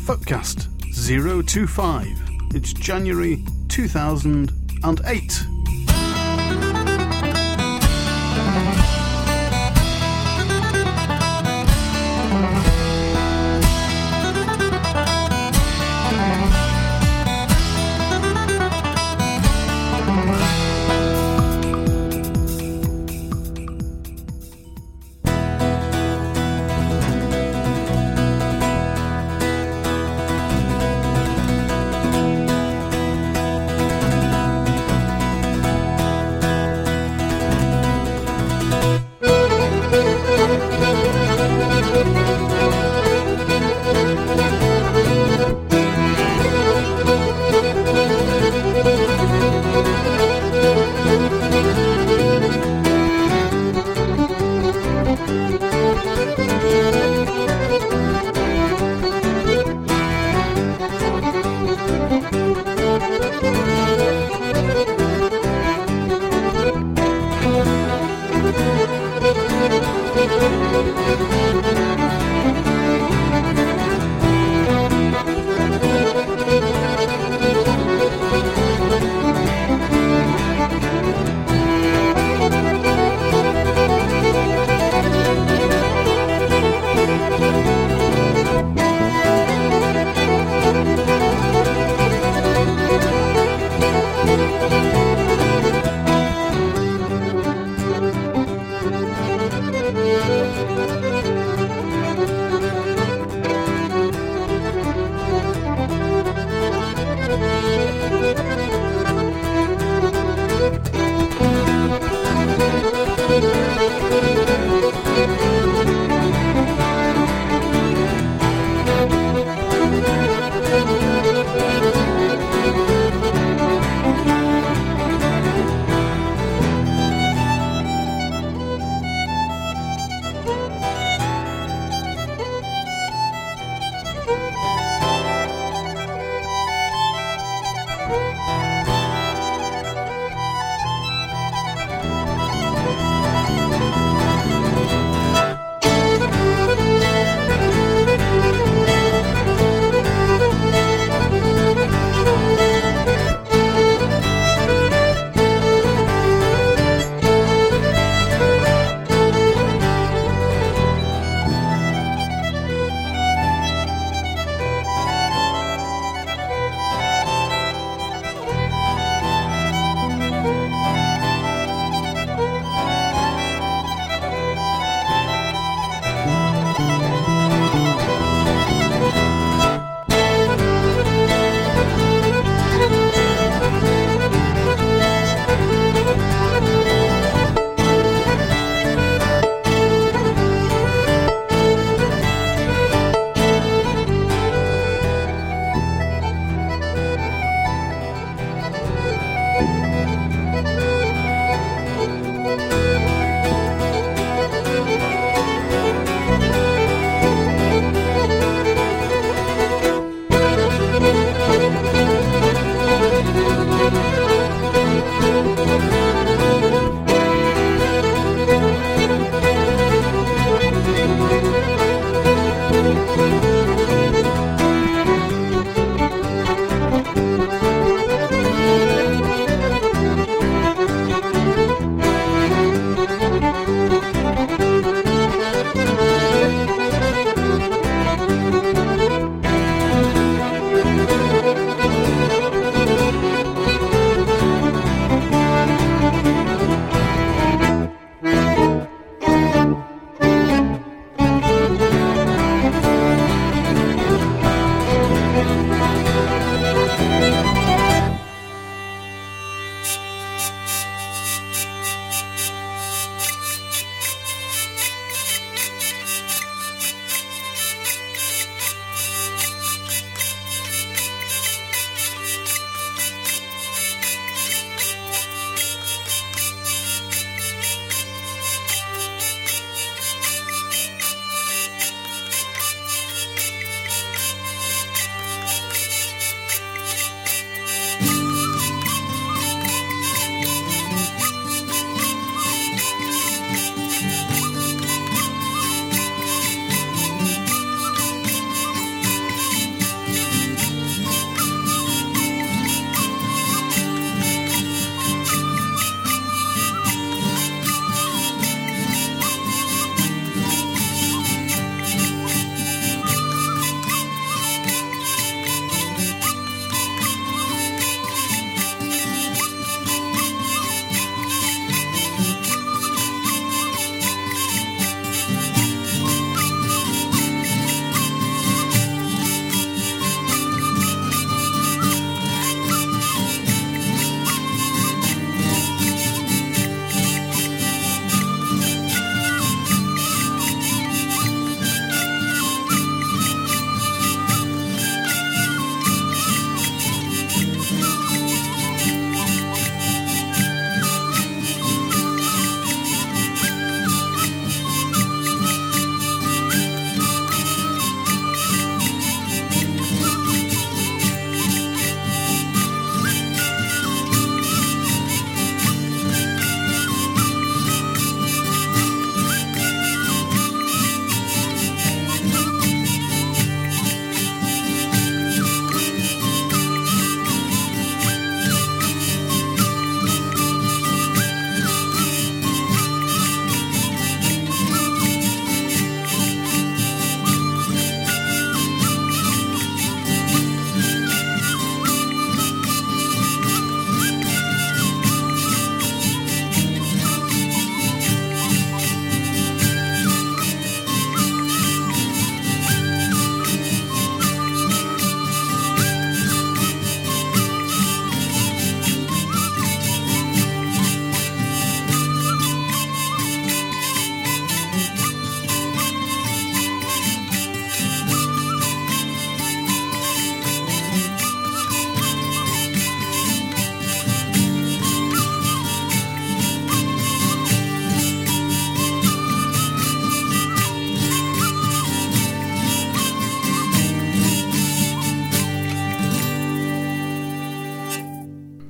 Folkcast 025. It's January 2008.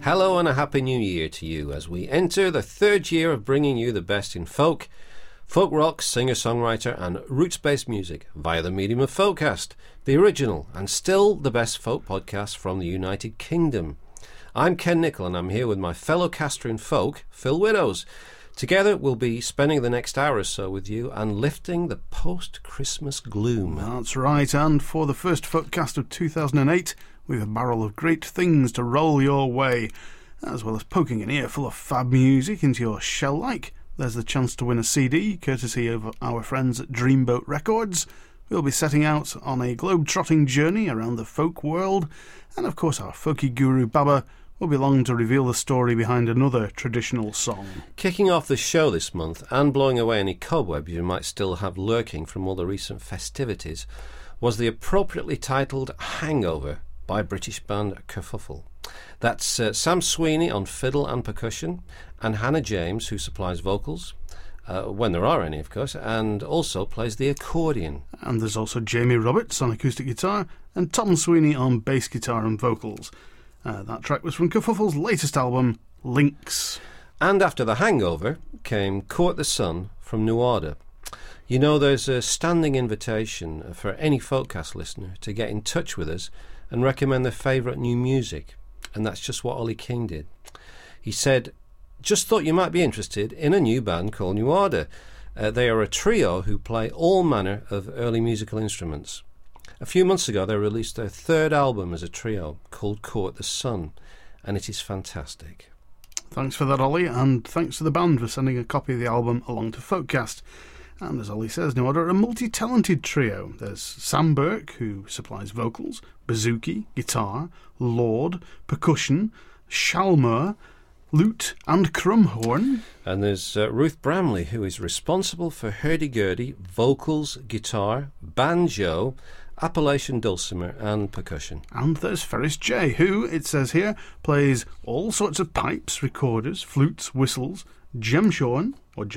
Hello and a happy new year to you as we enter the third year of bringing you the best in folk rock, singer-songwriter and roots-based music via the medium of Folkcast, the original and still the best folk podcast from the United Kingdom. I'm Ken Nichol and I'm here with my fellow caster in folk, Phil Widdows. Together we'll be spending the next hour or so with you and lifting the post-Christmas gloom. That's right, and for the first Folkcast of 2008, we've a barrel of great things to roll your way, as well as poking an ear full of fab music into your shell-like. There's the chance to win a CD, courtesy of our friends at Dreamboat Records. We'll be setting out on a globe-trotting journey around the folk world, and of course our folky guru Baba will be along to reveal the story behind another traditional song. Kicking off the show this month and blowing away any cobwebs you might still have lurking from all the recent festivities was the appropriately titled Hangover by British band Kerfuffle. That's Sam Sweeney on fiddle and percussion, and Hannah James, who supplies vocals, when there are any of course, and also plays the accordion. And there's also Jamie Roberts on acoustic guitar and Tom Sweeney on bass guitar and vocals. That track was from Kerfuffle's latest album, Links. And after the Hangover came Court the Sun from New Order. You know, there's a standing invitation for any Folkcast listener to get in touch with us and recommend their favourite new music. And that's just what Ollie King did. He said, just thought you might be interested in a new band called New Order. They are a trio who play all manner of early musical instruments. A few months ago they released their third album as a trio called Court the Sun, and it is fantastic. Thanks for that, Ollie, and thanks to the band for sending a copy of the album along to Folkcast. And as Ollie says, New Order are a multi-talented trio. There's Sam Burke, who supplies vocals, bouzouki, guitar, Lord, percussion, shalmur, lute and crumhorn. And there's Ruth Bramley, who is responsible for hurdy-gurdy, vocals, guitar, banjo, Appalachian dulcimer and percussion. And there's Ferris J, who, it says here, plays all sorts of pipes, recorders, flutes, whistles, gemshorn,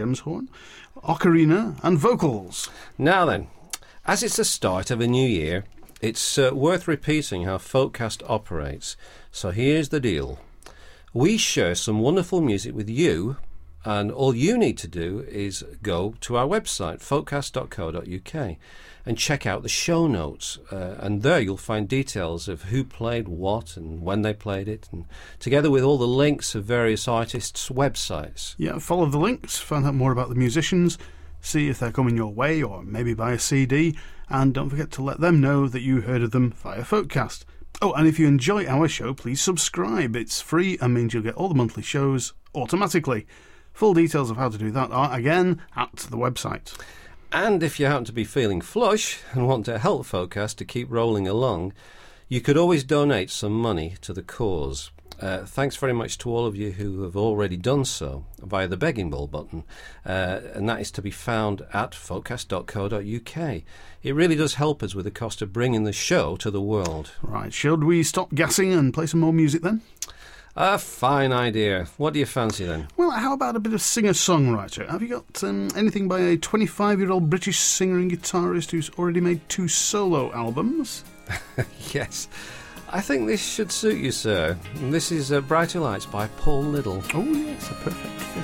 ocarina and vocals. Now then, as it's the start of a new year, it's worth repeating how Folkcast operates. So here's the deal. We share some wonderful music with you, and all you need to do is go to our website, folkcast.co.uk, and check out the show notes. And there you'll find details of who played what and when they played it, and together with all the links of various artists' websites. Yeah, follow the links, find out more about the musicians, see if they're coming your way, or maybe buy a CD, and don't forget to let them know that you heard of them via Folkcast. Oh, and if you enjoy our show, please subscribe. It's free and means you'll get all the monthly shows automatically. Full details of how to do that are, again, at the website. And if you happen to be feeling flush and want to help Folkcast to keep rolling along, you could always donate some money to the cause. Thanks very much to all of you who have already done so via the begging bowl button, and that is to be found at folkcast.co.uk. It really does help us with the cost of bringing the show to the world. Right, should we stop gassing and play some more music then? A fine idea. What do you fancy then? Well, how about a bit of singer-songwriter? Have you got anything by a 25-year-old British singer and guitarist who's already made 2 solo albums? Yes. I think this should suit you, sir. This is Brighter Lights by Paul Liddle. Oh, yes, a perfect fit.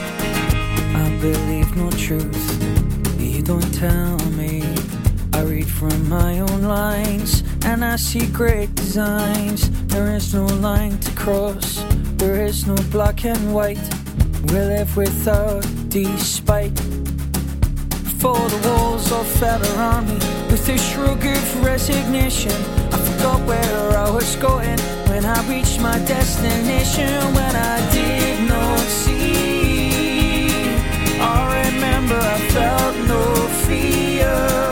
I believe no truth, you don't tell me. I read from my own lines, and I see great designs. There is no line to cross, there is no black and white. We live without despite. For the walls all fell around me with a shrug of resignation. I forgot where I was going when I reached my destination. When I did not see, I remember I felt no fear.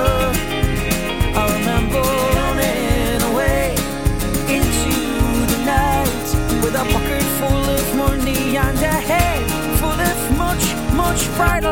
I remember running away into the night with a pocket full of money and a head full of much, much brighter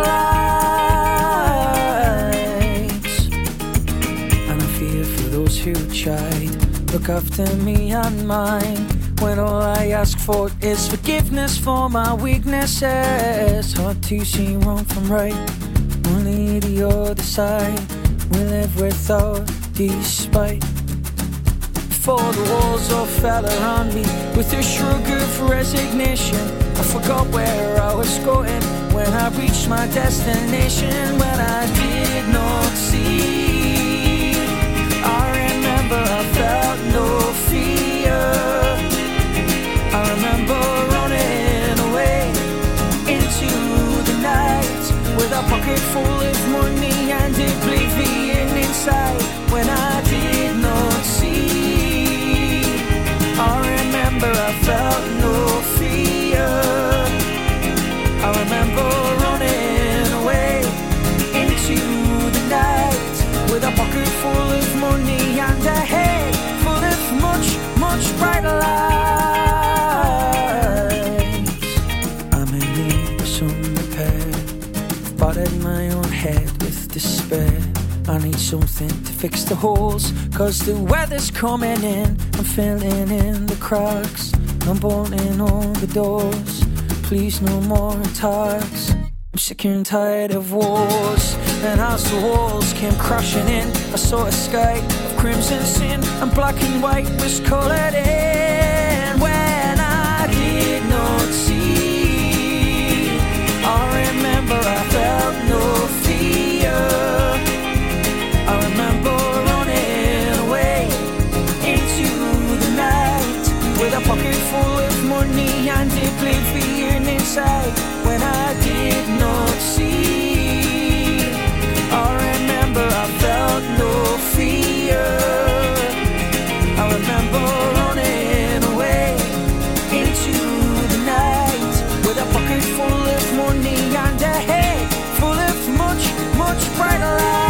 lights. And I fear for those who tried, look after me and mine, when all I ask for is forgiveness for my weaknesses. Hard to see wrong from right, only the other side. We live without despite. before the walls all fell around me. With a shrug of resignation, I forgot where I was going. When I reached my destination, when I did not see, I remember I felt no fear. I remember running away into the night with a pocket full of money and oblivion inside. When I did not see, I remember I felt no fear. I remember running away into the night with a pocket full of money and a head full of much, much brighter lights. I'm in need of some repair. I've battered my own head with despair. I need something to fix the holes, 'cause the weather's coming in. I'm filling in the cracks, I'm bolting all the doors. Please no more attacks. I'm sick and tired of wars. And as the walls came crashing in, I saw a sky of crimson sin, and black and white was coloured in. When I did not see, I remember I felt no fear. I remember running away into the night with a pocket full of money and oblivion inside. When I did not see, I remember I felt no fear. I remember running away into the night with a pocket full of money and a head full of much, much brighter lights.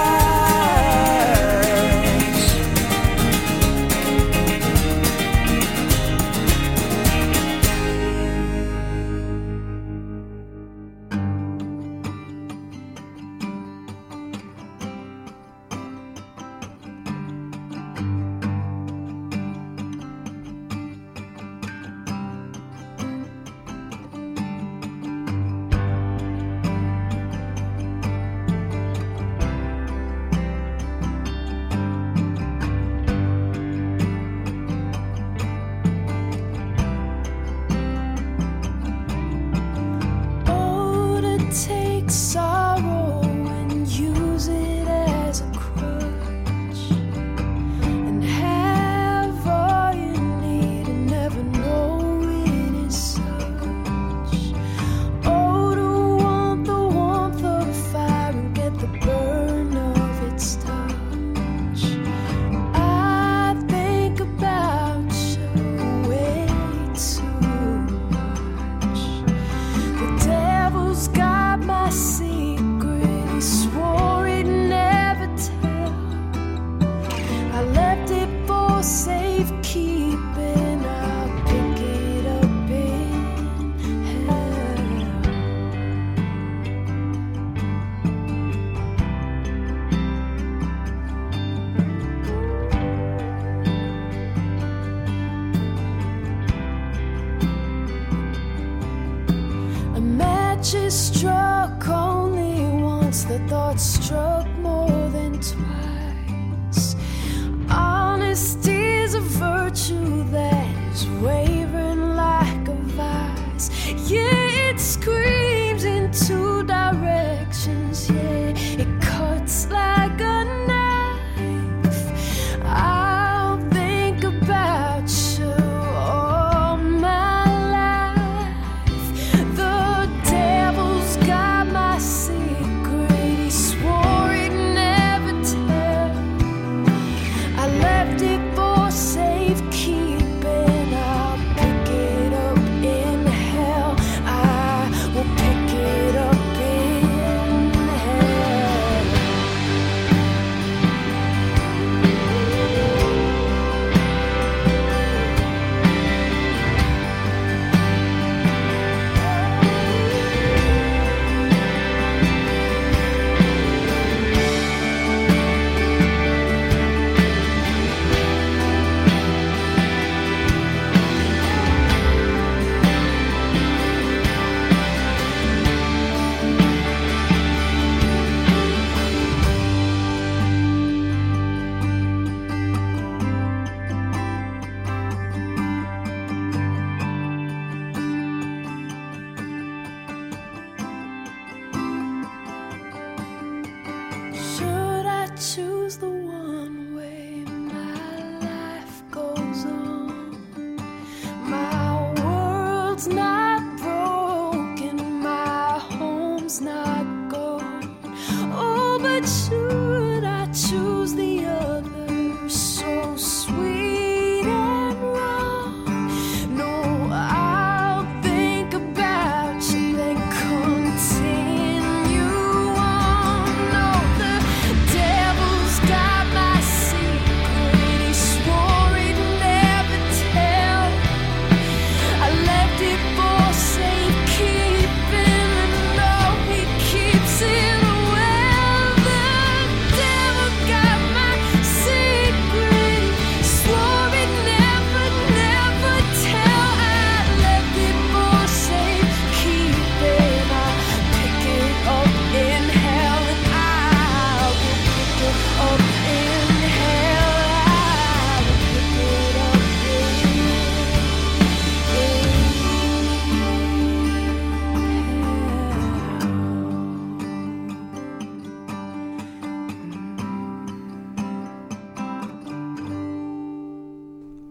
Sorrow and use it as a crutch, and have all you need and never know it is such. Oh, to want the warmth of the fire and get the burn of its touch. I think about you way too much. The devil's got my secret, he swore he'd never tell. I left it for safekeeping, I'll pick it up in hell. A match is struck only once, the thought struck more than twice. Honesty's a virtue that is wavering like a vice. Yeah, it screams in two directions. Yeah, it cuts like a knife. I'll think about you all my life. The devil's got my secret, he swore he'd never tell.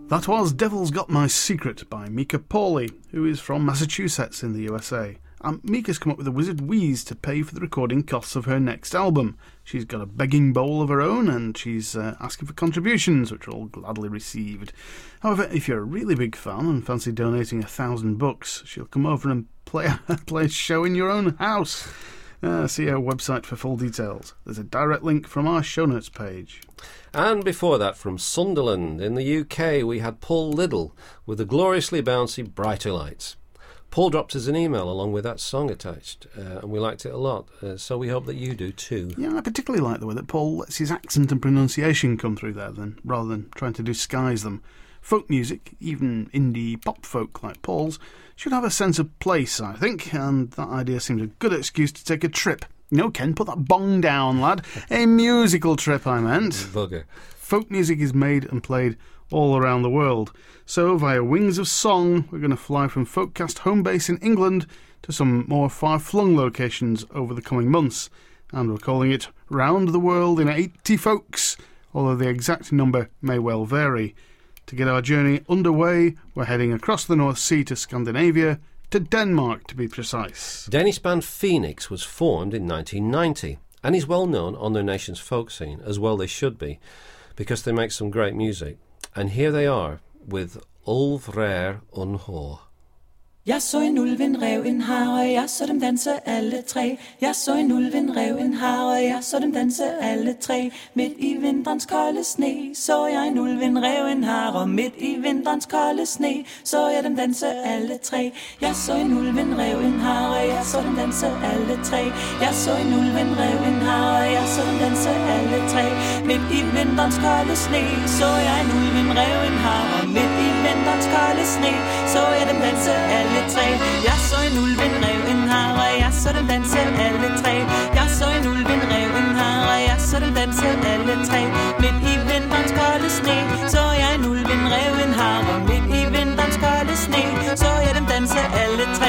That was Devil's Got My Secret by Mika Pauley, who is from Massachusetts in the USA. And Mika's come up with a wizard wheeze to pay for the recording costs of her next album. She's got a begging bowl of her own, and she's asking for contributions, which are all gladly received. However, if you're a really big fan and fancy donating $1,000, she'll come over and play a show in your own house. See our website for full details. There's a direct link from our show notes page. And before that, from Sunderland in the UK, we had Paul Liddell with the gloriously bouncy Brighter Lights. Paul dropped us an email along with that song attached, and we liked it a lot, so we hope that you do too. Yeah, I particularly like the way that Paul lets his accent and pronunciation come through there, rather than trying to disguise them. Folk music, even indie pop folk like Paul's, should have a sense of place, I think, and that idea seems a good excuse to take a trip. No, Ken, put that bong down, lad. A musical trip, I meant. Bugger. Folk music is made and played all around the world. So, via Wings of Song, we're going to fly from Folkcast home base in England to some more far-flung locations over the coming months. And we're calling it Round the World in 80 Folks, although the exact number may well vary. To get our journey underway, we're heading across the North Sea to Scandinavia, to Denmark to be precise. Danish band Phoenix was formed in 1990 and is well known on their nation's folk scene, as well they should be, because they make some great music. And here they are with Ulvrer Unhår. Jeg så en ulv, en rev, en hare, og jeg så dem danse alle tre. Jeg så en ulv, en rev, en hare, og jeg så dem danse alle tre. Midt i vinterens kolde sne, så jeg en ulv, en rev, en hare, og midt i vinterens kolde sne, så jeg dem danse alle tre. Jeg så en ulv, en rev, en hare, og jeg så dem danse alle tre. Jeg så en ulv, en rev, en hare, og jeg så dem danse alle tre. Midt i vinterens kolde sne, så jeg en ulv, en rev, en hare, og midt i vinterens kolde sne, så jeg dem danse alle tre. Jeg så en ulv, en rev, en hare, og jeg så dem danse alle tre. Jeg så en ulv, en rev, en hare, og jeg så dem danse alle tre. Midt i vinterens kolde sne, så jeg en ulv, en rev, en hare, og midt i vinterens kolde sne, så jeg dem danse alle tre.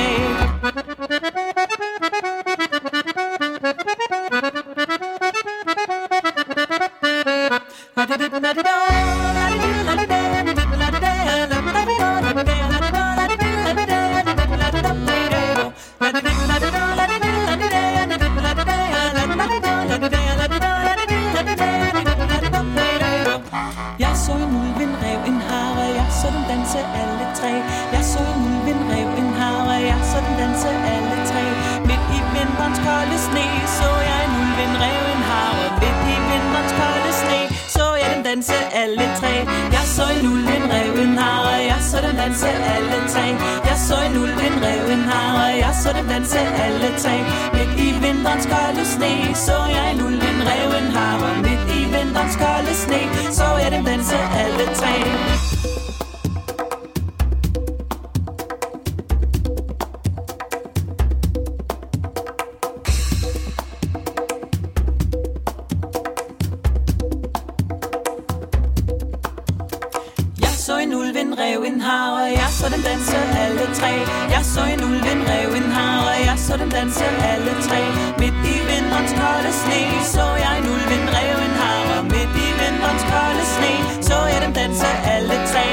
Jeg så en ulv, en rev, en hare, og jeg så dem danse alle tre. Jeg så en ulv, en rev, en hare, og jeg så dem danse alle tre. Midt i vinterens kolde sne, så jeg en ulv, en rev, en hare, og midt i vinterens kolde sne, så jeg dem danse alle tre. Jeg så en ulv, en rev, en hare, og jeg så dem danse alle tre. Jeg så en ulv, en rev, en hare, og jeg så dem danse alle tre. Midt i vinterens kolde sne, så jeg en ulv, en rev, en hare, og midt i vinterens kolde sne, så jeg dem danse alle tre. Jeg så en ulv, en rev, en hare, og jeg så dem danse alle tre. Jeg så en ulv, en rev, en hare, og jeg så dem danse alle tre. Midt i vinterens kolde sne, så jeg en ulv, en rev, en hare, og midt i vinterens kolde sne, så jeg dem danse alle tre.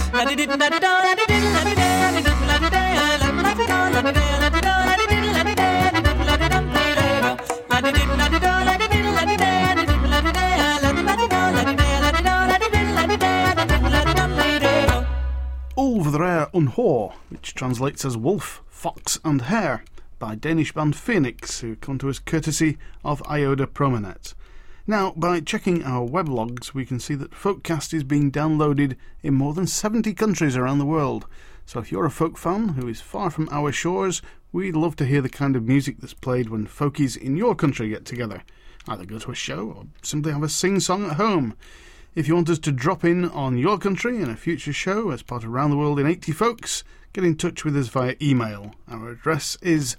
Ulvrer Unhår, which translates as wolf, fox and hare, by Danish band Phoenix, who come to us courtesy of Ioda Promonet. Now, by checking our weblogs, we can see that Folkcast is being downloaded in more than 70 countries around the world. So if you're a folk fan who is far from our shores, we'd love to hear the kind of music that's played when folkies in your country get together. Either go to a show or simply have a sing-song at home. If you want us to drop in on your country in a future show as part of Round the World in 80 Folks, get in touch with us via email. Our address is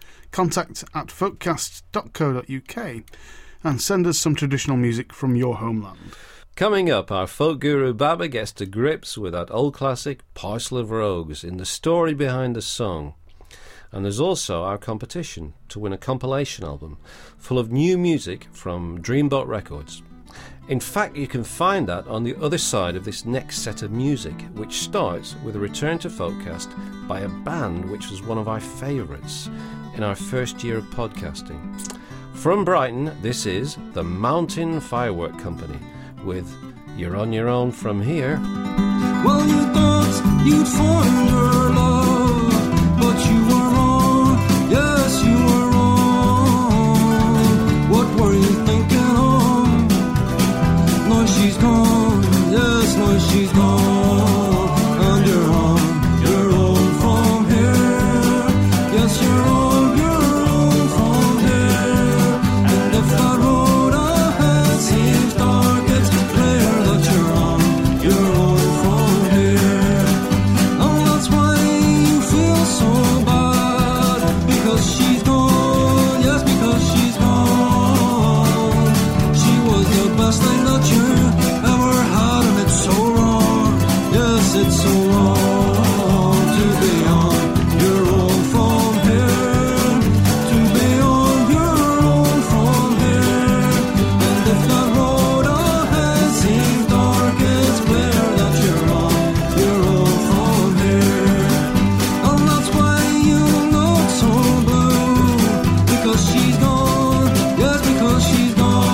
contact@folkcast.co.uk and send us some traditional music from your homeland. Coming up, our folk guru Baba gets to grips with that old classic Parcel of Rogues in the story behind the song. And there's also our competition to win a compilation album full of new music from Dreamboat Records. In fact, you can find that on the other side of this next set of music, which starts with a return to Folkcast by a band which was one of our favourites in our first year of podcasting. From Brighton, this is the Mountain Firework Company with You're On Your Own From Here. Well, you thought you'd find your love, but you were wrong. Yes, you were wrong. What were you thinking of? Now she's gone. Yes, now she's gone. And you're on your own from here. Yes, you're on your own from here. And if that road ahead seems dark, it's clear that you're on your own from here. And that's why you feel so bad, because she's gone. Yes, because she's gone. She was the best thing that you ever had, and it's so wrong. Yes, it's so wrong to be on your own from here, to be on your own from here. And if that road ahead seems dark, it's clear that you're on your own from here. And that's why you look so blue, because she's gone. Yes, because she's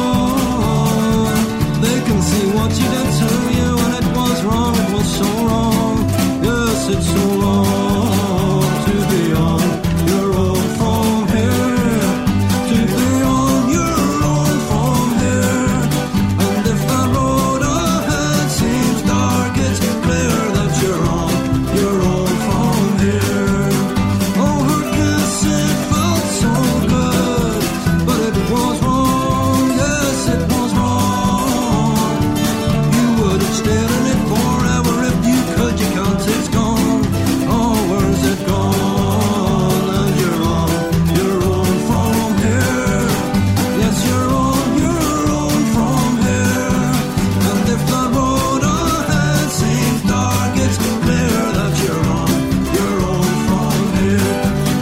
gone. They can see what you did to you, and it was wrong, it was so wrong. Yes, it's so wrong to be on your own from here, to be on your own from here. And if that road ahead seems dark, it's clear that you're on your own from here. Oh, her kiss, it felt so good, but it was wrong. Yes, it was wrong. You would have stayed in it forever if you could. You can't, it's gone. Oh, where's it gone? And you're on your own from here. Yes, you're on your own from here. And if the road ahead seems dark, it's clear that you're on your own from here.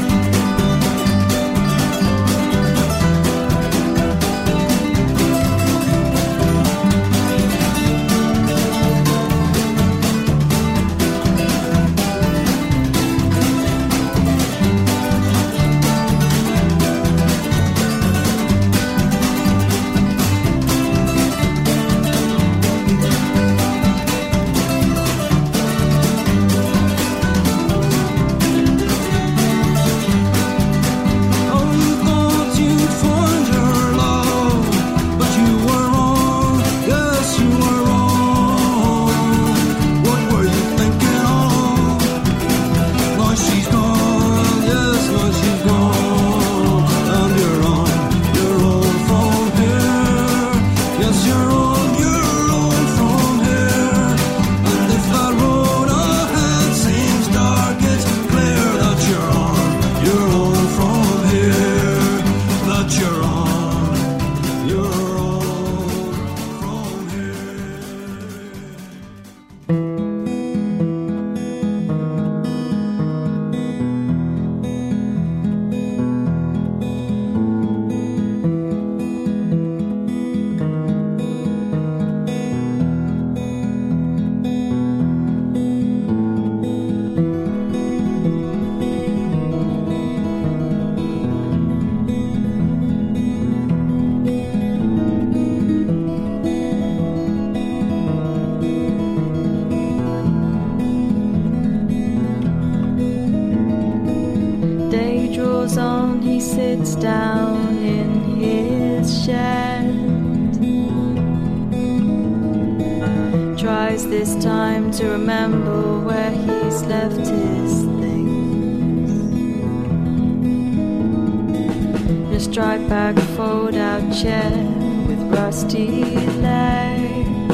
Oh, you thought you'd find your love, but you were wrong. Yes, you were wrong. What were you thinking of? Now she's gone. Yes, now she's gone. And you're on your own from here. Yes, you're on your own from here. And if that road ahead seems dark, it's clear that you're on your own from here. That you're on your own from here. Day draws on, he sits down in his shed. Tries this time to remember where he's left his things. In a striped back fold out chair with rusty legs.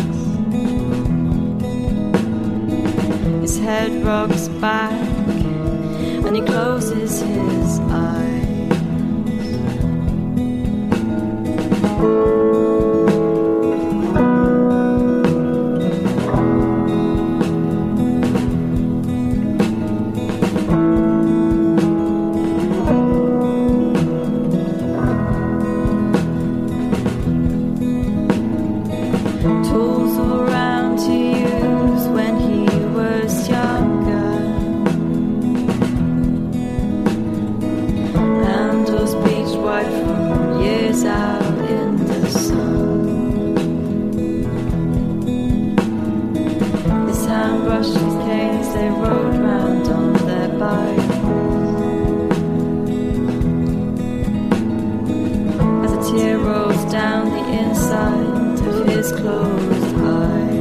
His head rocks back and he closes his eyes. they rode round on their bikes. As a tear rolls down the inside of his closed eyes.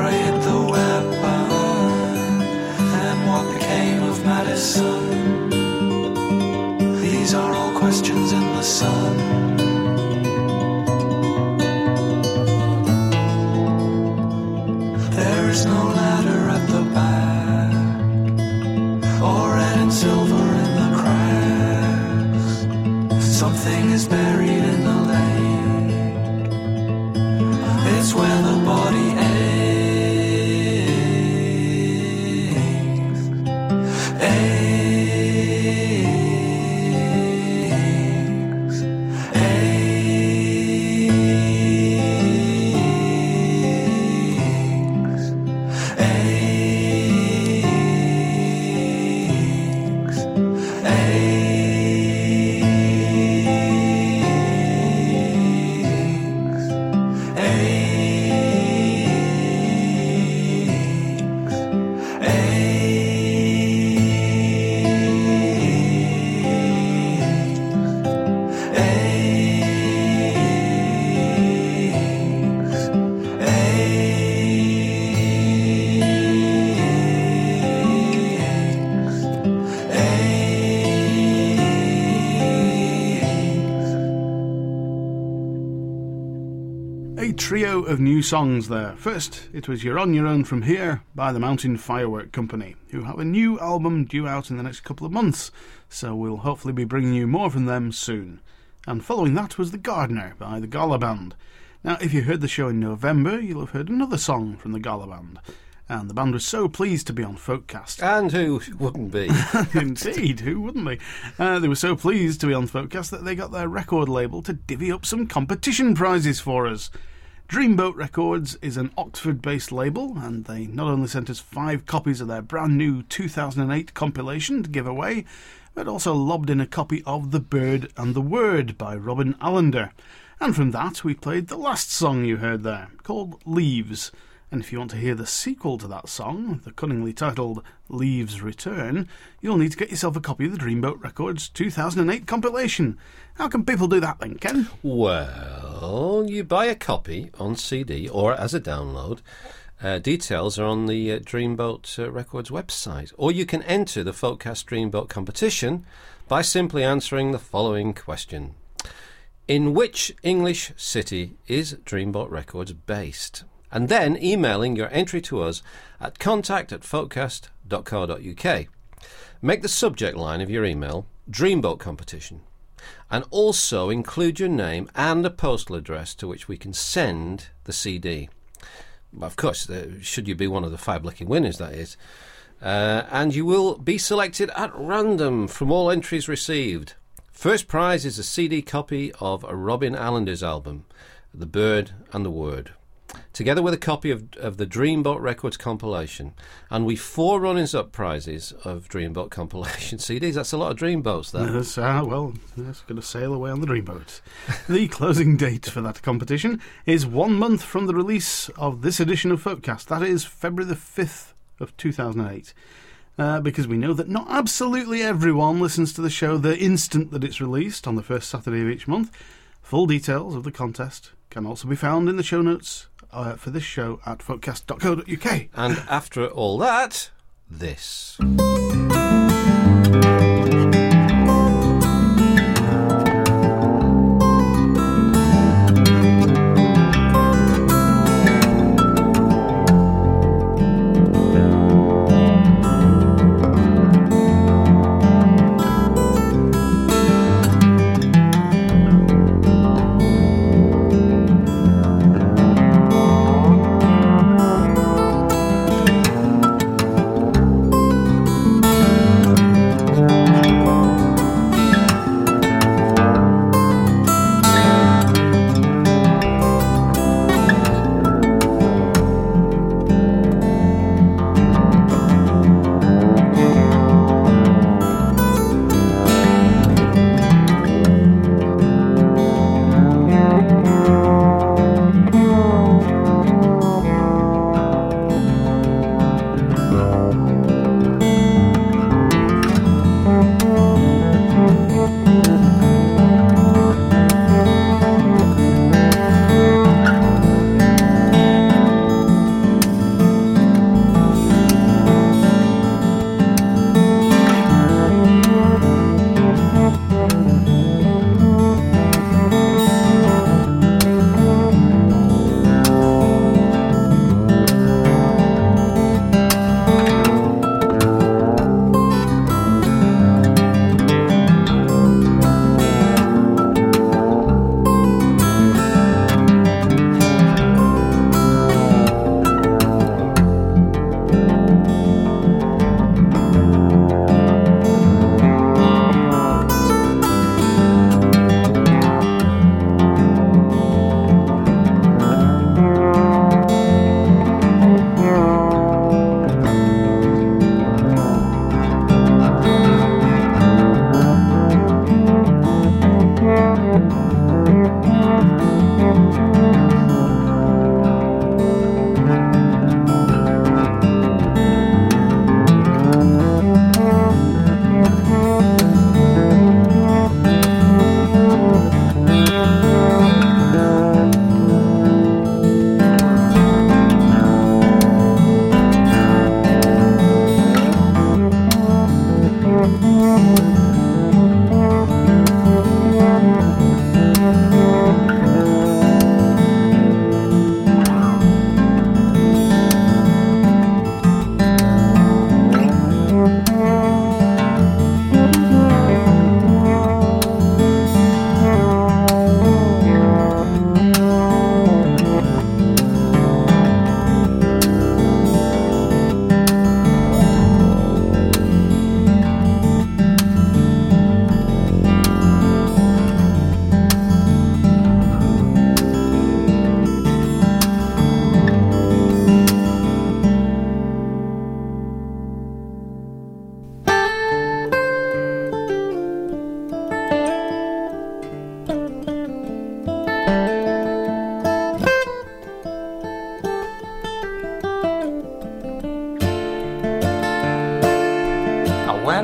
Madison. These are all questions in the sun. There is no ladder at the back, or red and silver in the cracks. Something is buried in the lake. It's where the body aches. Trio of new songs there. First, it was You're On Your Own From Here by the Mountain Firework Company, who have a new album due out in the next couple of months, so we'll hopefully be bringing you more from them soon. And following that was The Gardener by the Gala Band. Now, if you heard the show in November, you'll have heard another song from the Gala Band. And the band was so pleased to be on Folkcast. And who wouldn't be? Indeed, who wouldn't be? They were so pleased to be on Folkcast that they got their record label to divvy up some competition prizes for us. Dreamboat Records is an Oxford-based label, and they not only sent us 5 copies of their brand new 2008 compilation to give away, but also lobbed in a copy of The Bird and the Word by Robin Allender. And from that we played the last song you heard there, called Leaves. And if you want to hear the sequel to that song, the cunningly titled Leaves Return, you'll need to get yourself a copy of the Dreamboat Records 2008 compilation. How can people do that then, Ken? Well, you buy a copy on CD or as a download. Details are on the Dreamboat Records website. Or you can enter the Folkcast Dreamboat competition by simply answering the following question. In which English city is Dreamboat Records based? And then emailing your entry to us at contact@folkcast.co.uk. Make the subject line of your email Dreamboat Competition, and also include your name and a postal address to which we can send the CD. Of course, should you be one of the 5 lucky winners, that is. And you will be selected at random from all entries received. First prize is a CD copy of Robin Allender's album, The Bird and the Word, together with a copy of the Dreamboat Records compilation. And we 4 runners-up prizes of Dreamboat compilation CDs. That's a lot of Dreamboats, that. Yes, well, it's going to sail away on the Dreamboat. The closing date for that competition is 1 month from the release of this edition of Folkcast. That is February the 5th of 2008. Because we know that not absolutely everyone listens to the show the instant that it's released on the first Saturday of each month. Full details of the contest can also be found in the show notes for this show at folkcast.co.uk. And after all that, this.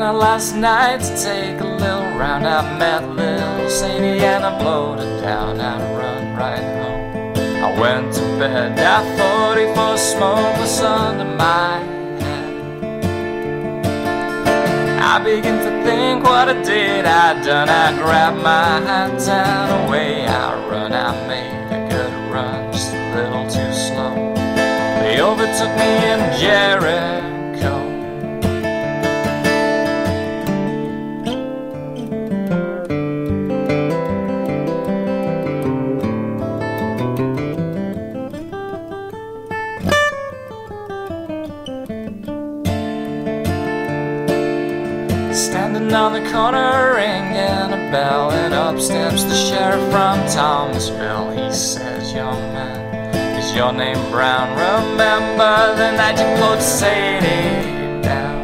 last night to take a little round. I met little Sadie and I blowed it down. I'd run right home. I went to bed at 44, smoke was under my head. I began to think what I did, I'd done. I grabbed my hat and away I run. I made a good run, just a little too slow. They overtook me in Jericho. Standing on the corner ringing a bell, and up steps the sheriff from Thomasville. He says, young man, is your name Brown? Remember the night you put Sadie down?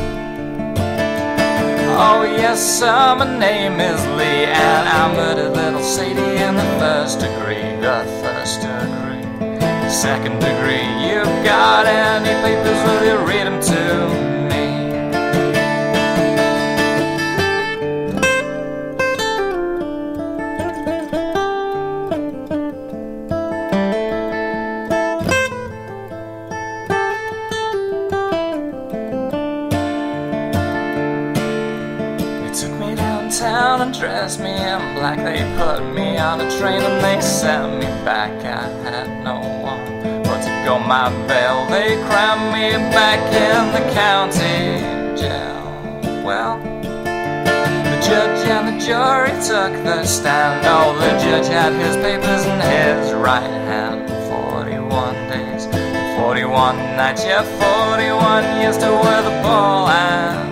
Oh yes sir, my name is Lee, and I murdered little Sadie in the first degree. The first degree, second degree. You got any papers, will you read them to me? And dressed me in black. They put me on a train and they sent me back. I had no one but to go my bail. They crammed me back in the county jail. Well, the judge and the jury took the stand. Oh, the judge had his papers in his right hand. 41 days, 41 nights, yeah, 41 years to wear the ball and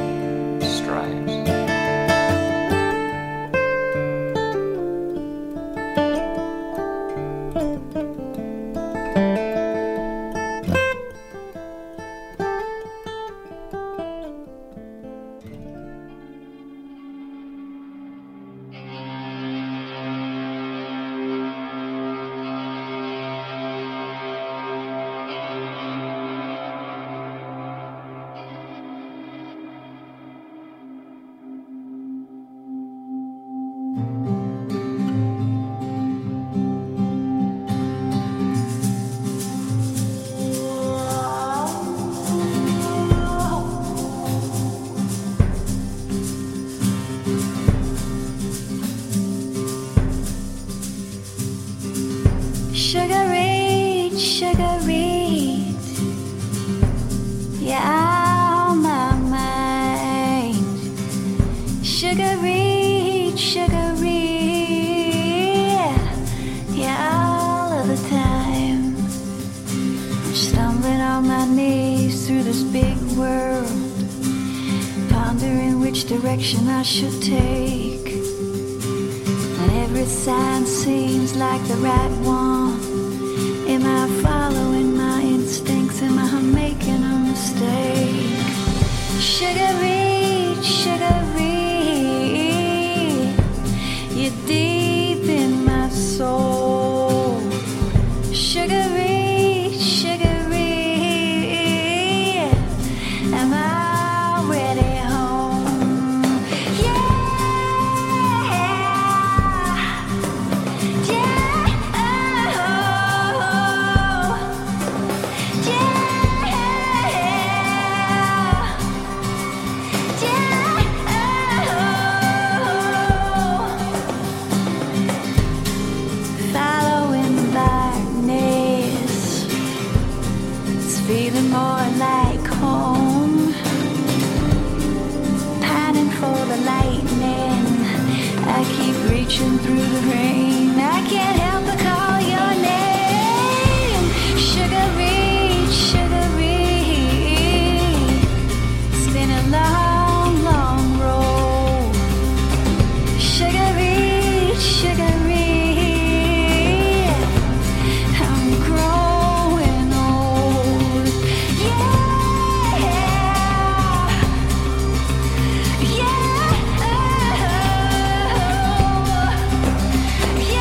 direction I should take, and every sign seems like the right one. Am I following my instincts? Am I making a mistake? Sugar reed, you're deep in my soul. Sugar reed, am I already home? Feeling more like home, pining for the lightning. I keep reaching through the rain. I can't help but call your name. Sugar reed, it's been a long, long road. Sugar reed, I'm growing old. Yeah.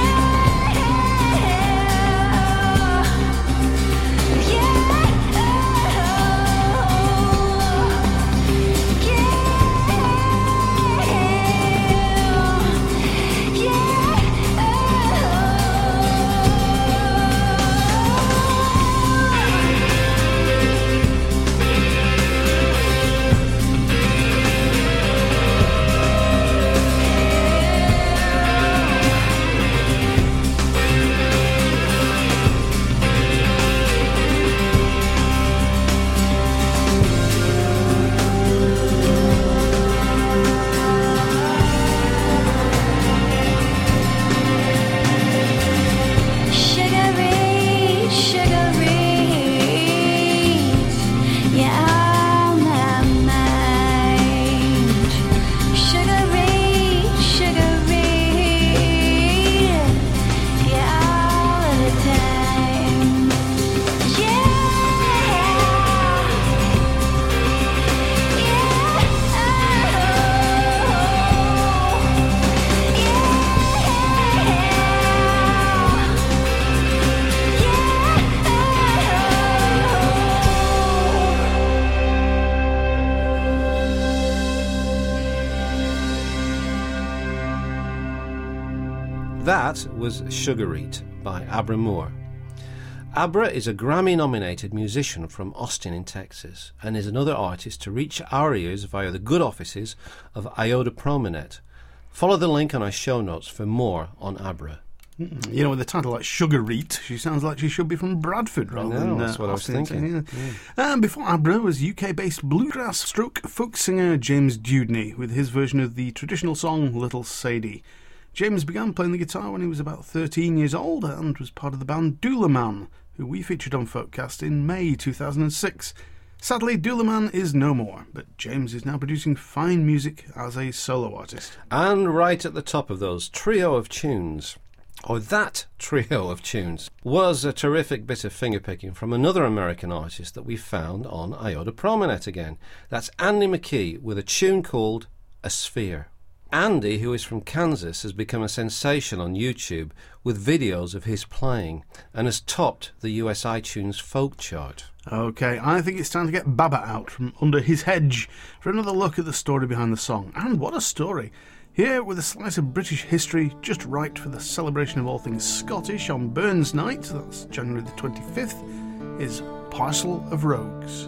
That was Sugar Eat by Abra Moore. Abra is a Grammy-nominated musician from Austin in Texas and is another artist to reach our ears via the good offices of Iota Promenade. Follow the link on our show notes for more on Abra. You know, with a title like Sugar Eat, she sounds like she should be from Bradford rather than that's what Austin. I was thinking. Yeah. Before Abra was UK-based bluegrass stroke folk singer James Dewdney with his version of the traditional song Little Sadie. James began playing the guitar when he was about 13 years old and was part of the band Doulaman, who we featured on Folkcast in May 2006. Sadly, Doulaman is no more, but James is now producing fine music as a solo artist. And right at the top of those trio of tunes, or that trio of tunes, was a terrific bit of fingerpicking from another American artist that we found on Iota Promenade again. That's Andy McKee with a tune called A Sphere. Andy, who is from Kansas, has become a sensation on YouTube with videos of his playing and has topped the US iTunes folk chart. OK, I think it's time to get Baba out from under his hedge for another look at the story behind the song. And what a story! Here, with a slice of British history just right for the celebration of all things Scottish on Burns Night, that's January the 25th, is Parcel of Rogues.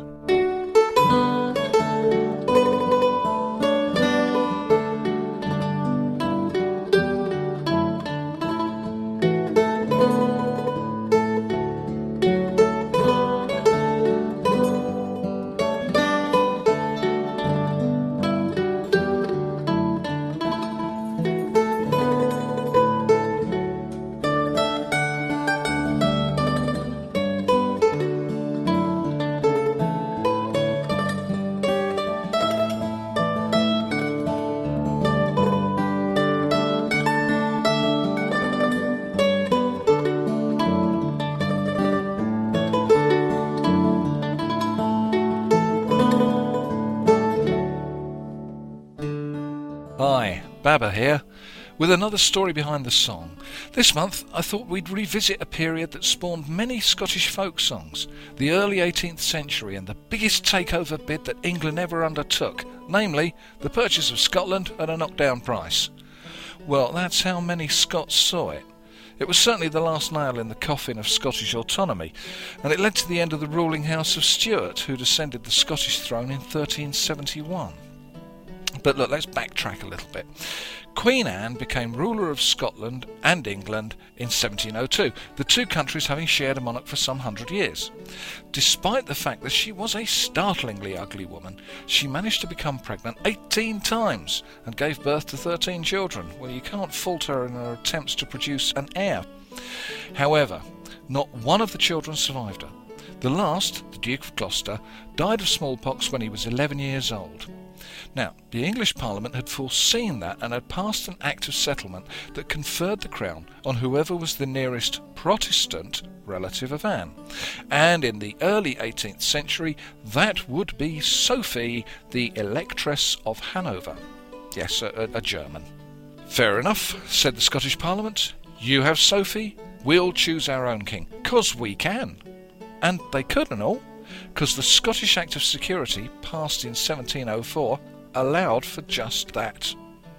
Hi, Baba here, with another story behind the song. This month I thought we'd revisit a period that spawned many Scottish folk songs, the early 18th century and the biggest takeover bid that England ever undertook, namely the purchase of Scotland at a knockdown price. Well, that's how many Scots saw it. It was certainly the last nail in the coffin of Scottish autonomy, and it led to the end of the ruling house of Stuart, who descended the Scottish throne in 1371. But look, let's backtrack a little bit. Queen Anne became ruler of Scotland and England in 1702, the two countries having shared a monarch for some 100 years. Despite the fact that she was a startlingly ugly woman, she managed to become pregnant 18 times and gave birth to 13 children. Well, you can't fault her in her attempts to produce an heir. However, not one of the children survived her. The last, the Duke of Gloucester, died of smallpox when he was 11 years old. Now, the English Parliament had foreseen that and had passed an Act of Settlement that conferred the crown on whoever was the nearest Protestant relative of Anne. And in the early 18th century, that would be Sophie, the Electress of Hanover. Yes, a German. Fair enough, said the Scottish Parliament. You have Sophie, we'll choose our own king, 'cause we can. And they could and all, because the Scottish Act of Security, passed in 1704, allowed for just that.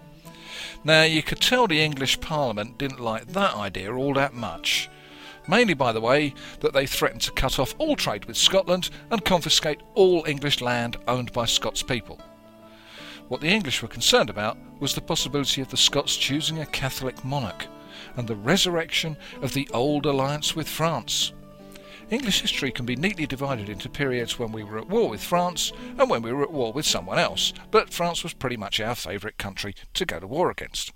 Now, you could tell the English Parliament didn't like that idea all that much, mainly by the way that they threatened to cut off all trade with Scotland and confiscate all English land owned by Scots people. What the English were concerned about was the possibility of the Scots choosing a Catholic monarch and the resurrection of the old alliance with France. English history can be neatly divided into periods when we were at war with France and when we were at war with someone else, but France was pretty much our favourite country to go to war against.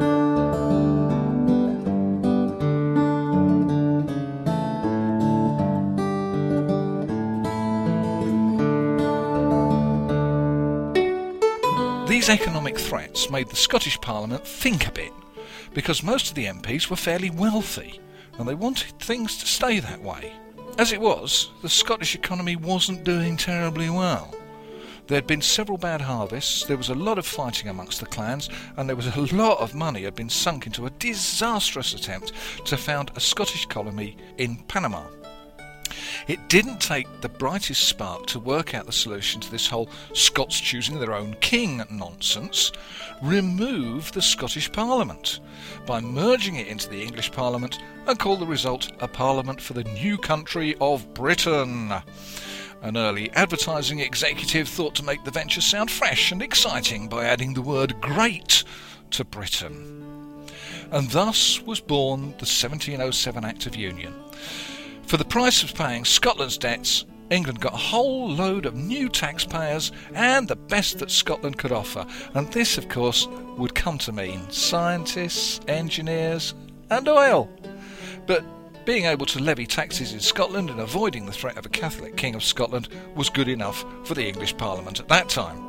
These economic threats made the Scottish Parliament think a bit, because most of the MPs were fairly wealthy, and they wanted things to stay that way. As it was, the Scottish economy wasn't doing terribly well. There had been several bad harvests, there was a lot of fighting amongst the clans, and there was a lot of money had been sunk into a disastrous attempt to found a Scottish colony in Panama. It didn't take the brightest spark to work out the solution to this whole Scots choosing their own king nonsense. Remove the Scottish Parliament by merging it into the English Parliament and call the result a Parliament for the new country of Britain. An early advertising executive thought to make the venture sound fresh and exciting by adding the word great to Britain. And thus was born the 1707 Act of Union. For the price of paying Scotland's debts, England got a whole load of new taxpayers and the best that Scotland could offer. And this, of course, would come to mean scientists, engineers and oil. But being able to levy taxes in Scotland and avoiding the threat of a Catholic King of Scotland was good enough for the English Parliament at that time.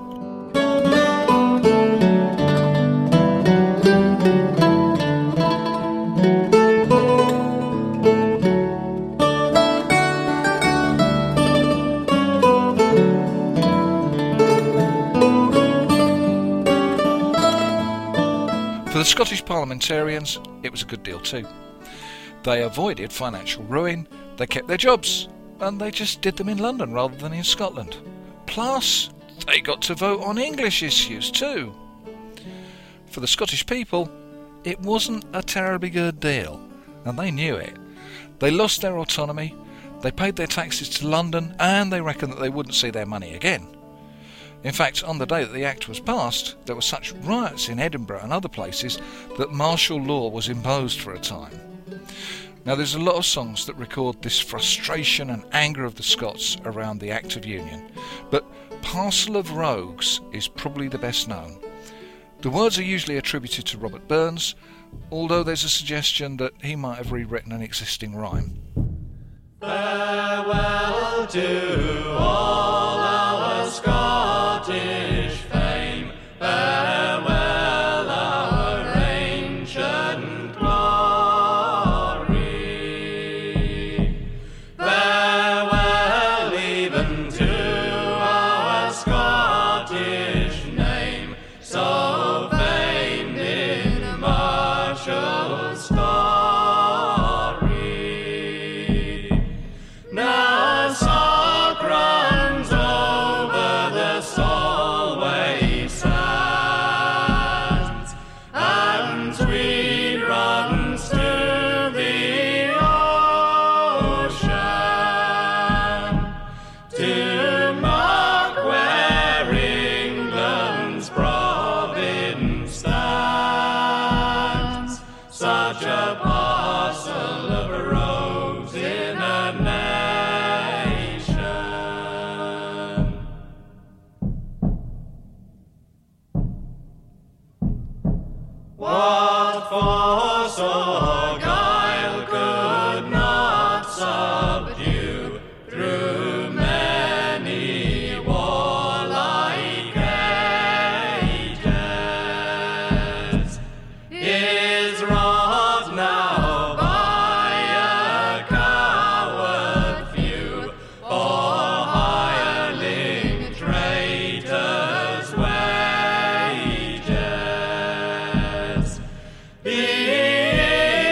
For the Scottish parliamentarians, it was a good deal too. They avoided financial ruin, they kept their jobs, and they just did them in London rather than in Scotland. Plus, they got to vote on English issues too. For the Scottish people, it wasn't a terribly good deal, and they knew it. They lost their autonomy, they paid their taxes to London, and they reckoned that they wouldn't see their money again. In fact, on the day that the Act was passed, there were such riots in Edinburgh and other places that martial law was imposed for a time. Now, there's a lot of songs that record this frustration and anger of the Scots around the Act of Union, but Parcel of Rogues is probably the best known. The words are usually attributed to Robert Burns, although there's a suggestion that he might have rewritten an existing rhyme. Farewell to all our Scottish fame, farewell our ancient glory, farewell even to our Scottish name, so famed in martial story. Now Sark runs over the Solway sands, and Tweed runs to the ocean, to mark where England's province stands, such a parcel of rogues in a nation. What force or guile could not subdue through many warlike ages is wrought now by a coward few, for hireling traitors' wages. The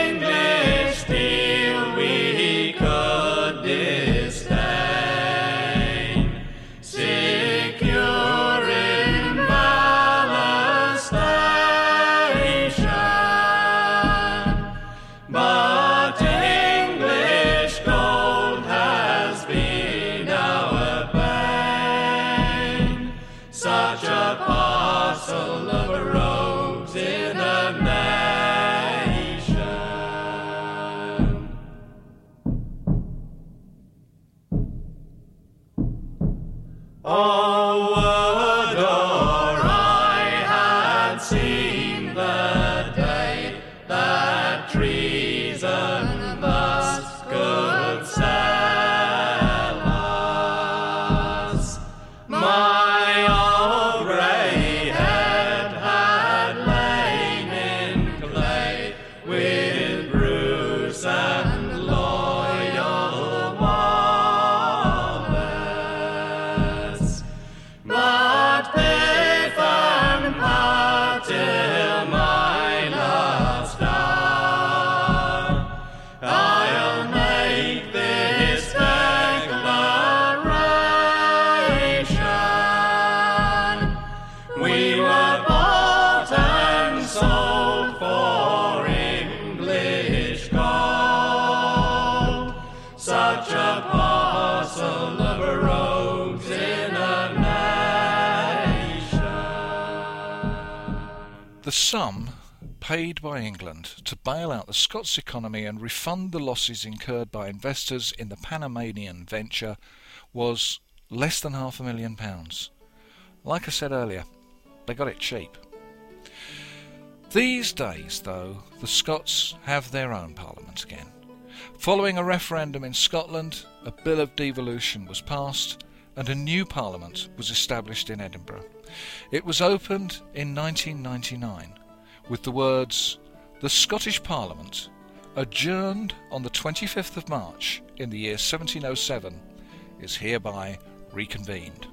The sum paid by England to bail out the Scots economy and refund the losses incurred by investors in the Panamanian venture was less than £500,000. Like I said earlier, they got it cheap. These days, though, the Scots have their own parliament again. Following a referendum in Scotland, a Bill of Devolution was passed and a new parliament was established in Edinburgh. It was opened in 1999 with the words, "The Scottish Parliament, adjourned on the 25th of March in the year 1707, is hereby reconvened."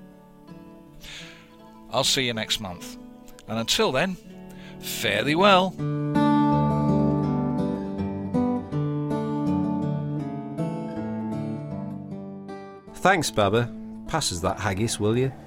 I'll see you next month, and until then, fare thee well. Thanks, Baba. Pass us that haggis, will you?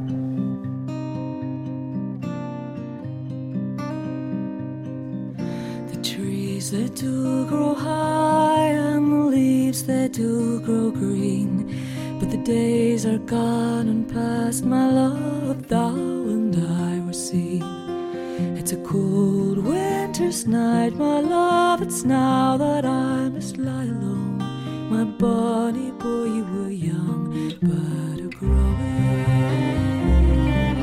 The trees that do grow high and the leaves that do grow green, but the days are gone and past, my love, thou and I were seen. It's a cold winter's night, my love, it's now that I must lie alone. My bonny boy, you were young, but a-growing.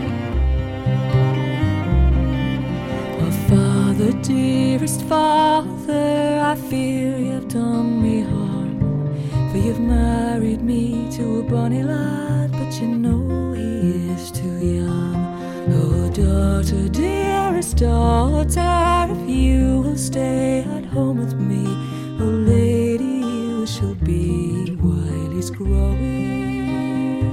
Oh, Father, dearest Father, I fear you've done me harm, for you've married me to a bonny lad, but you know he is too young. Oh, daughter, dearest daughter, if you will stay at home with me, oh, lady, you shall be while he's growing.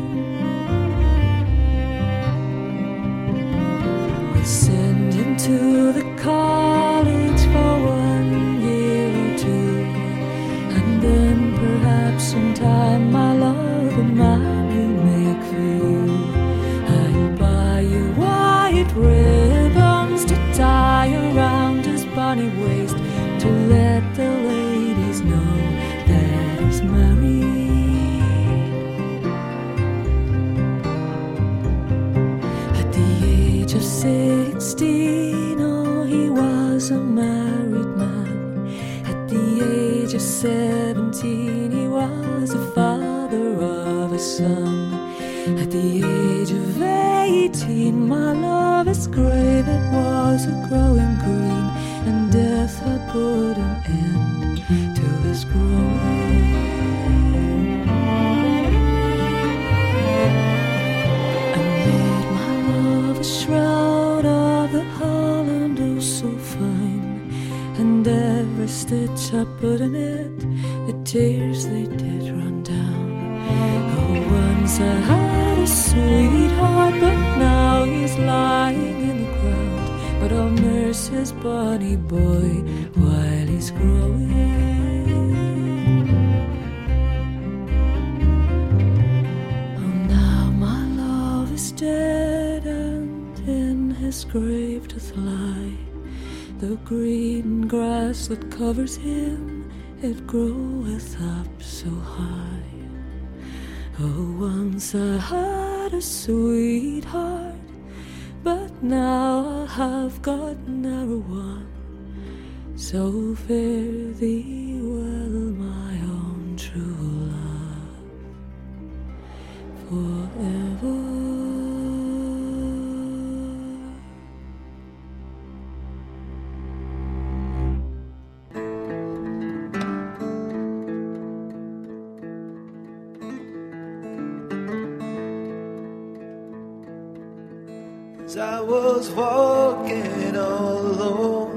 We'll send him to the college for 1 year or two, and then perhaps sometime, my love, a man he'll make for you. I'll buy you white ribbons to tie around his bonny waist, to let the ladies know that he's married. At the age of 16, oh, he was a married man. At the age of 17, he was a father of a son. At the age of 18, my love, his grave it was a growing green, and death had put an end to his growing. And made my love a shroud of the holland, oh so fine, and every stitch I put in it, the tears they did run down. Oh, once I had a sweetheart, but now he's lying in the ground, but I'll nurse his bonny boy while he's growing. Oh, now my love is dead, and in his grave doth lie the green grass that covers him, it groweth up so high. Oh, once I had a sweetheart, but now I have got narrow one. So fare thee well, my own true love, forever. As I was walking all alone,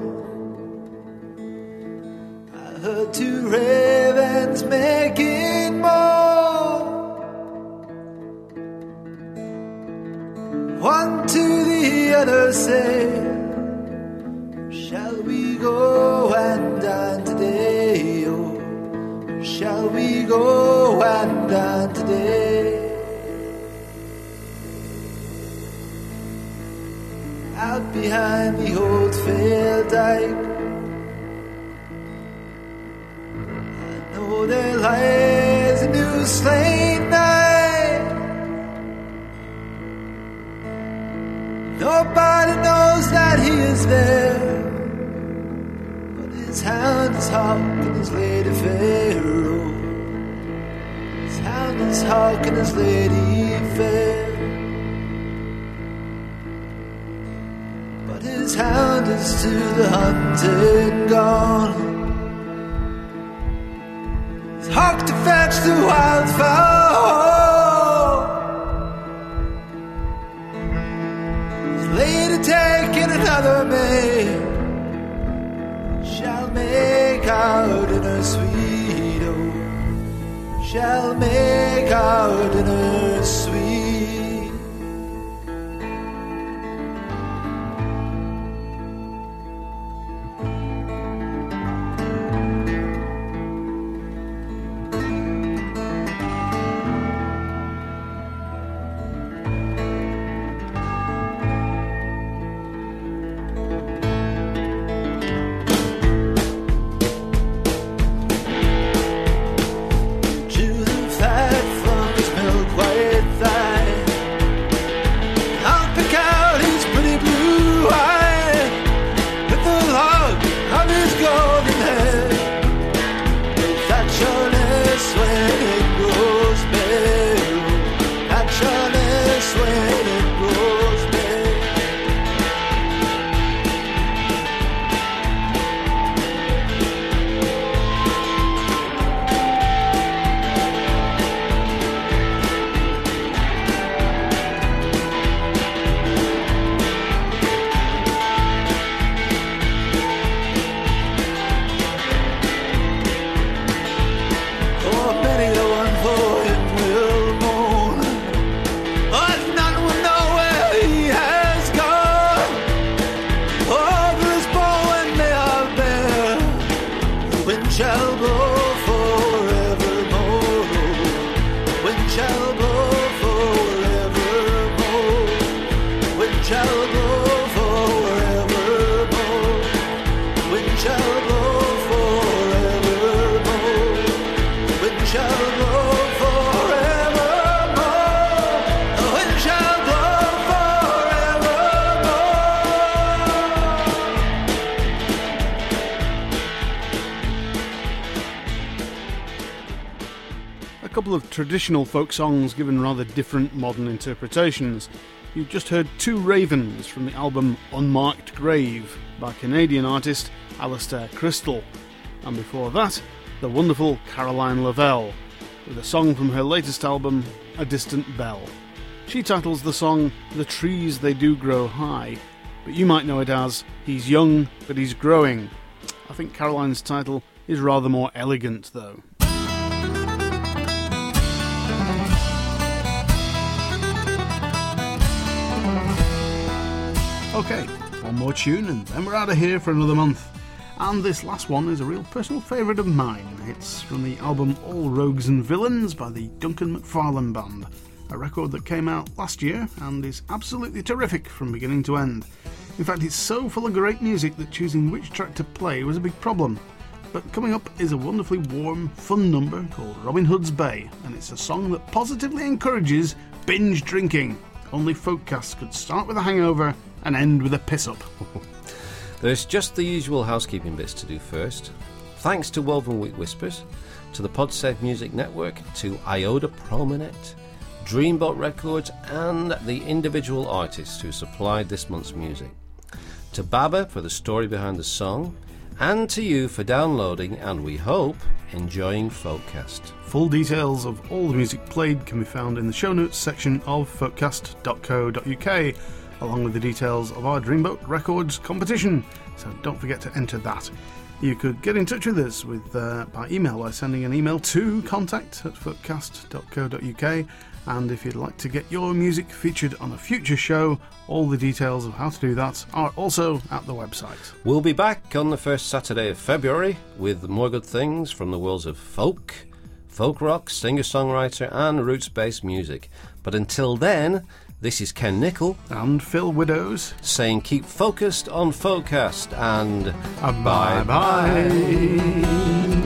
I heard two ravens making moan, one to the other say, shall we go and dine today? Oh, shall we go and dine today? Out behind the old fair dike, I know there lies a new slain knight. No Nobody knows that he is there, but his hand is harking his lady fair. Oh, his hand is harking his lady fair, but his hand is to the hunting gone. His hark to fetch the wildfowl, his lady taking another maid, shall make our dinner sweet, oh, shall make our dinner sweet. Of traditional folk songs given rather different modern interpretations. You've just heard Two Ravens from the album Unmarked Grave by Canadian artist Alistair Crystal, and before that the wonderful Caroline Lavelle with a song from her latest album A Distant Bell. She titles the song The Trees They Do Grow High, but you might know it as He's Young But He's Growing. I think Caroline's title is rather more elegant though. Okay, one more tune and then we're out of here for another month. And this last one is a real personal favourite of mine. It's from the album All Rogues and Villains by the Duncan McFarlane Band, a record that came out last year and is absolutely terrific from beginning to end. In fact, it's so full of great music that choosing which track to play was a big problem. But coming up is a wonderfully warm, fun number called Robin Hood's Bay, and it's a song that positively encourages binge drinking. Only Folkcast could start with a hangover and end with a piss-up. There's just the usual housekeeping bits to do first. Thanks to Woven Wheat Whispers, to the Podsafe Music Network, to Iota Promenade, Dreamboat Records, and the individual artists who supplied this month's music. To Baba for the story behind the song, and to you for downloading and, we hope, enjoying Folkcast. Full details of all the music played can be found in the show notes section of folkcast.co.uk, along with the details of our Dreamboat Records competition, so don't forget to enter that. You could get in touch with us by email by sending an email to contact@folkcast.co.uk, and if you'd like to get your music featured on a future show, all the details of how to do that are also at the website. We'll be back on the first Saturday of February with more good things from the worlds of folk rock, singer-songwriter and roots-based music. But until then, this is Ken Nicol and Phil Widows saying keep focused on Folkcast and bye-bye.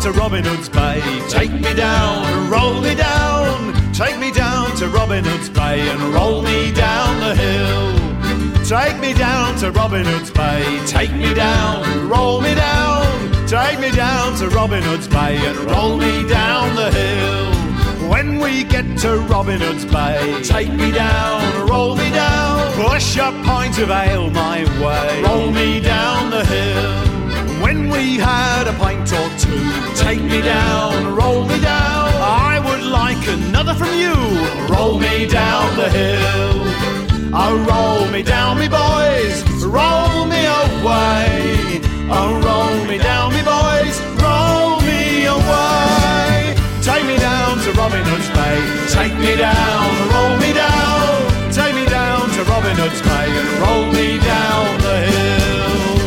to Robin Hood's Bay. Take me down, roll me down. Take me down to Robin Hood's Bay and roll me down the hill. Take me down to Robin Hood's Bay. Take me down, roll me down. Take me down to Robin Hood's Bay and roll me down the hill. When we get to Robin Hood's Bay, take me down, roll me down. Push a pint of ale my way, roll me down the hill. When we had a pint or two, take me down, roll me down. I would like another from you, roll me down the hill. Oh, roll me down, me boys, roll me away. Oh, roll me down, me boys, roll me away. Take me down to Robin Hood's Bay. Take me down, roll me down. Take me down to Robin Hood's Bay and roll me down the hill.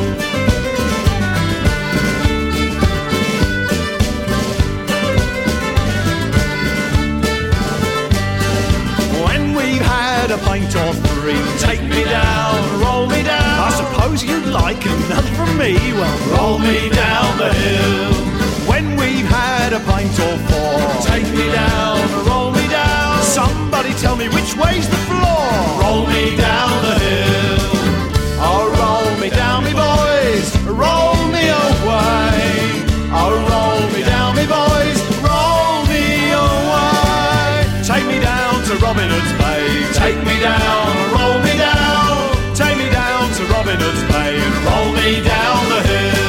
When we've had a pint or three, take me down, roll me down. I suppose you'd like another from me. Well, roll me down the hill. When we've had a pint or four, take me down, roll me down. Somebody tell me which way's the floor. Roll me down the hill. Oh, roll me down, me boys, roll me away. Oh, roll me down, me boys, roll me away. Take me down to Robin Hood's Bay. Take me down, roll me down. Take me down to Robin Hood's Bay and roll me down the hill.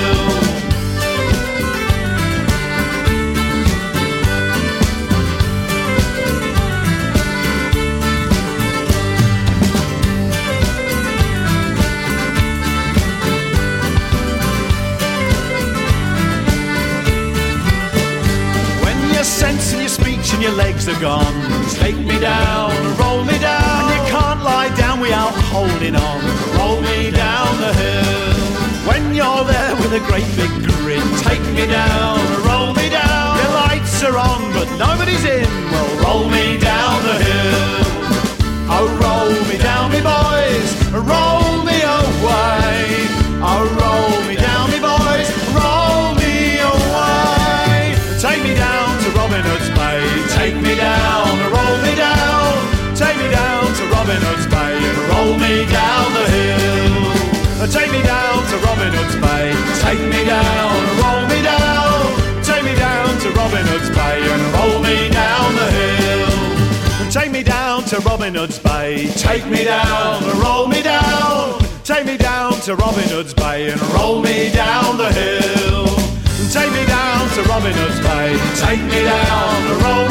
Sense in your speech and your legs are gone. Take me down, roll me down. And you can't lie down without holding on. Roll me down the hill. When you're there with a great big grin, take me down, roll me down. Your lights are on but nobody's in. Well, roll me down the hill. Oh, roll me down, me boys, roll me away. Oh, roll me down, me boys, roll me away. Take me down to Robin Hood's Bay. Take me down, roll me down. Take me down to Robin Hood's Bay and roll me down the hill. Take me down to Robin Hood's Bay. Take me down, roll me down. Take me down to Robin Hood's Bay and roll me down the hill. Take me down to Robin Hood's Bay. Take me down, roll me down. Take me down to Robin Hood's Bay and roll me down the hill. Take me down to Robin Hood's Bay. Take me down, roll